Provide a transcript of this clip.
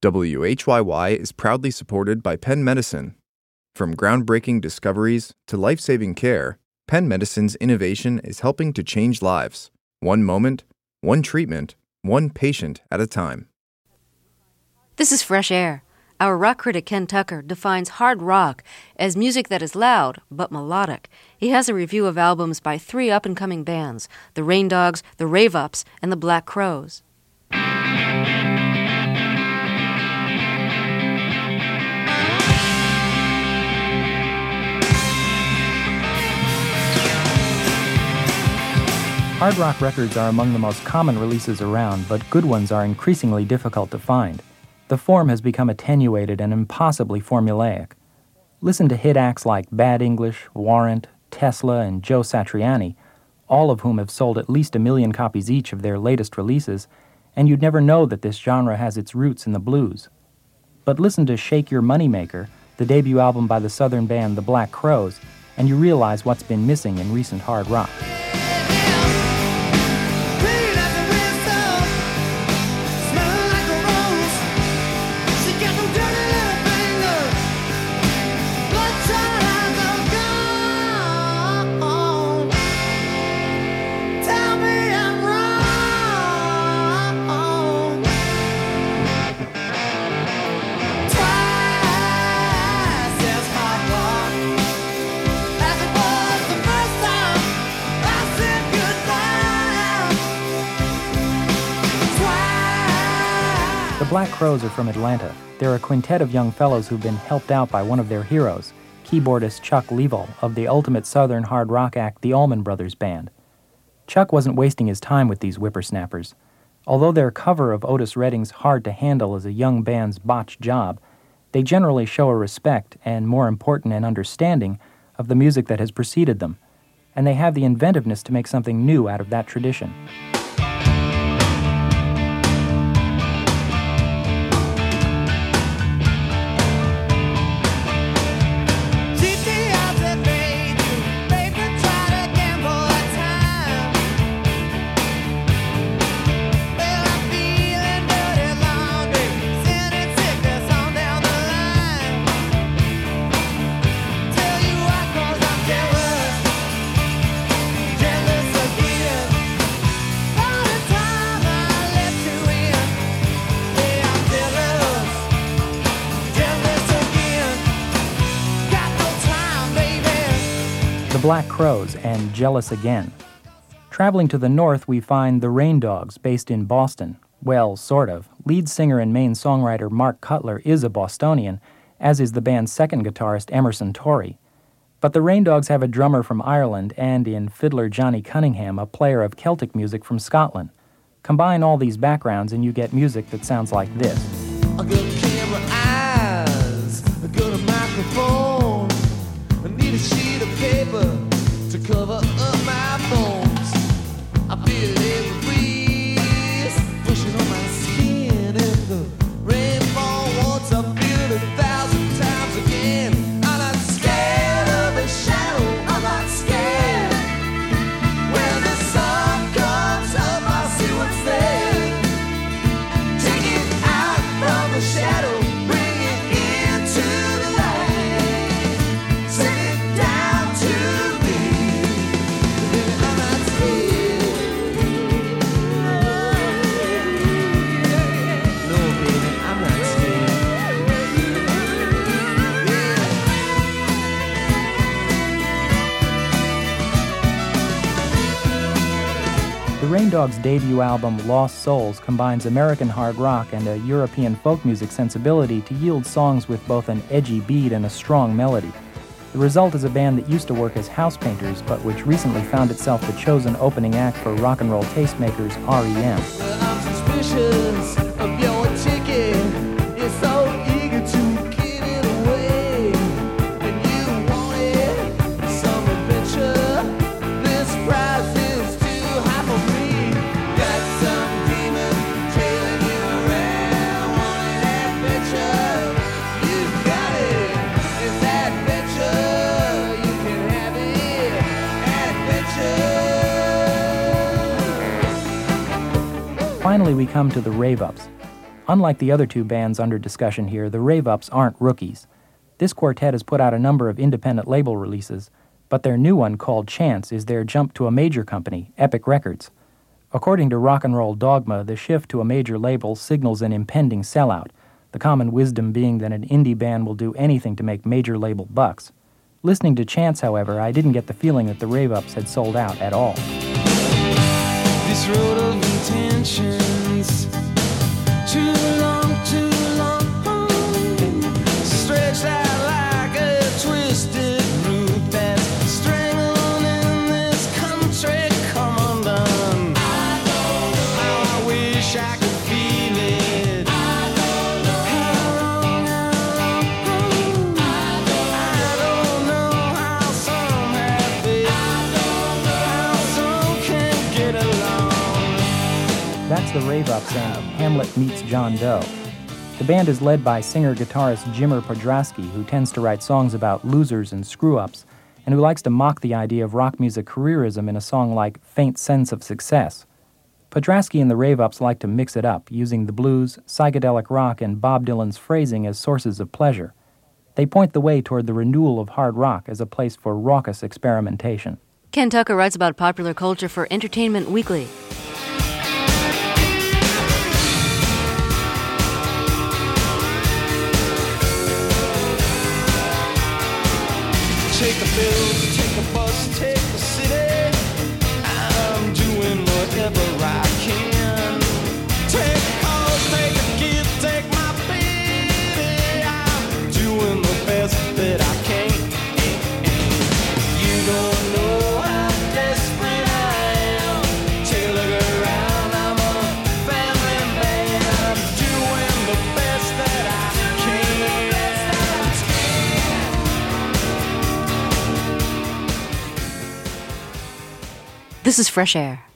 WHYY is proudly supported by Penn Medicine. From groundbreaking discoveries to life-saving care, Penn Medicine's innovation is helping to change lives. One moment, one treatment, one patient at a time. This is Fresh Air. Our rock critic Ken Tucker defines hard rock as music that is loud but melodic. He has a review of albums by 3 up-and-coming bands, the Rain Dogs, the Rave Ups, and the Black Crowes. Hard rock records are among the most common releases around, but good ones are increasingly difficult to find. The form has become attenuated and impossibly formulaic. Listen to hit acts like Bad English, Warrant, Tesla, and Joe Satriani, all of whom have sold at least 1 million copies each of their latest releases, and you'd never know that this genre has its roots in the blues. But listen to Shake Your Moneymaker, the debut album by the southern band The Black Crowes, and you realize what's been missing in recent hard rock. The Black Crowes are from Atlanta. They're a quintet of young fellows who've been helped out by one of their heroes, keyboardist Chuck Leavell of the ultimate southern hard rock act, the Allman Brothers Band. Chuck wasn't wasting his time with these whippersnappers. Although their cover of Otis Redding's Hard to Handle is a young band's botched job, they generally show a respect and, more important, an understanding of the music that has preceded them, and they have the inventiveness to make something new out of that tradition. The Black Crowes and Jealous Again. Traveling to the north, we find the Rain Dogs, based in Boston. Well, sort of. Lead singer and main songwriter Mark Cutler is a Bostonian, as is the band's second guitarist Emerson Torrey. But the Rain Dogs have a drummer from Ireland and, in fiddler Johnny Cunningham, a player of Celtic music from Scotland. Combine all these backgrounds and you get music that sounds like this. I got camera eyes, I got a microphone, I need a sheet of paper to cover up my bones. I feel every breeze pushing on my skin. If the rain falls once, I feel it 1,000 times again. I'm not scared of the shadow, I'm not scared. When the sun comes up, I see what's there. Take it out from the shadow, bring it into the light. Send it down to me. Baby, I'm not scared. No, baby, I'm not scared. The Rain Dogs' debut album, Lost Souls, combines American hard rock and a European folk music sensibility to yield songs with both an edgy beat and a strong melody. The result is a band that used to work as house painters, but which recently found itself the chosen opening act for rock and roll tastemakers REM. Well, I'm suspicious of your ticket. You're so eager to give it away. And you wanted some adventure. This price is too high for me. Got some demon trailing you around. Wanted adventure. You got it. It's adventure. You can have it. Adventure. Finally, we come to the Rave Ups. Unlike the other two bands under discussion here, the Rave-Ups aren't rookies. This quartet has put out a number of independent label releases, but their new one, called Chance, is their jump to a major company, Epic Records. According to Rock and Roll Dogma, the shift to a major label signals an impending sellout, the common wisdom being that an indie band will do anything to make major label bucks. Listening to Chance, however, I didn't get the feeling that the Rave-Ups had sold out at all. This road of intentions, too long, stretched out like a twisted root that's strangled in this country, come undone. I wish I could feel it. I don't know how some have it, how some can get along. That's the Rave-Ups and Hamlet Meets John Doe. The band is led by singer-guitarist Jimmer Podrasky, who tends to write songs about losers and screw-ups, and who likes to mock the idea of rock music careerism in a song like Faint Sense of Success. Podrasky and the Rave-Ups like to mix it up, using the blues, psychedelic rock, and Bob Dylan's phrasing as sources of pleasure. They point the way toward the renewal of hard rock as a place for raucous experimentation. Ken Tucker writes about popular culture for Entertainment Weekly. Take a bill, take a bus, take the city. I'm doing whatever I can. Take calls, take a gift, take my pity. I'm doing the best that I can. You don't know how desperate I am. Take a look around, I'm a family man. I'm doing the best that I can. This is Fresh Air.